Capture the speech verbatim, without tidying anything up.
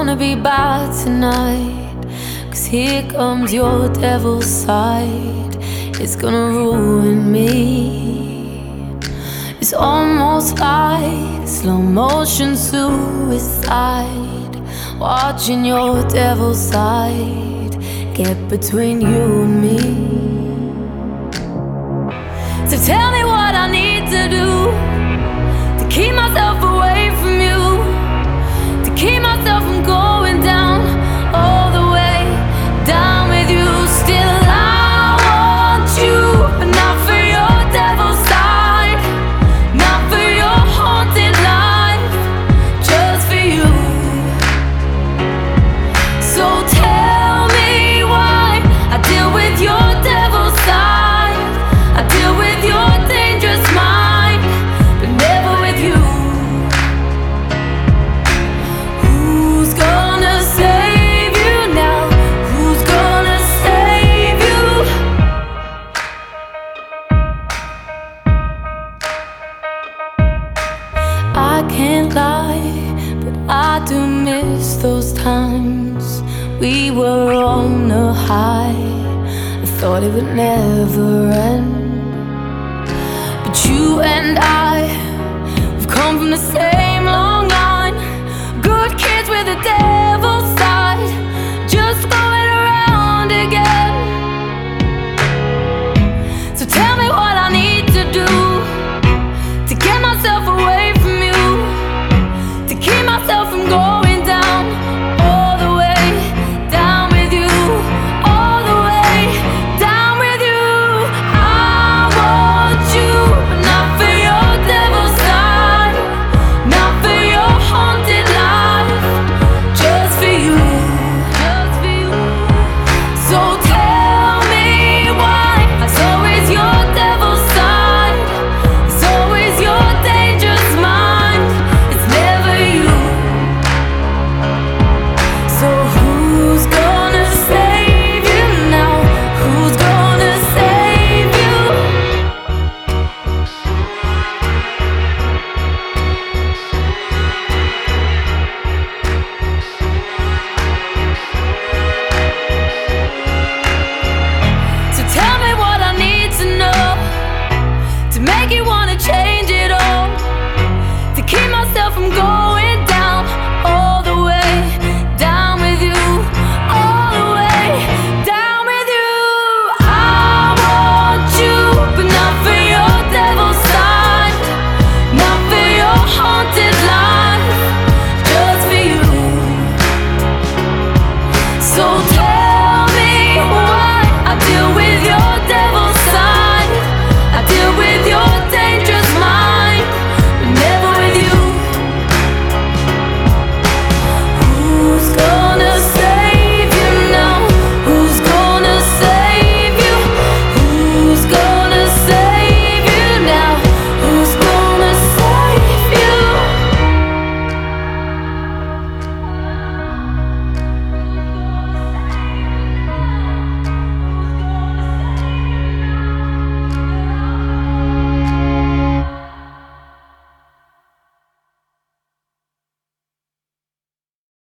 gonna be bad tonight, 'cause here comes your devil's side. It's gonna ruin me. It's almost like slow motion suicide, watching your devil's side get between you and me. So tell me what I need to do to keep myself away from you, to keep myself from going down, all the way down with you. Still I want you, but not for your devil's side, not for your haunted life, just for you. So tell me why I deal with your devil's side, I deal with your dangerous mind, but never with you. Who's gonna save you now? Who's gonna save you? I can't lie, but I do miss those times we were on a high. I thought it would never end, but you and I, we've come from the same long line. Good kids with a day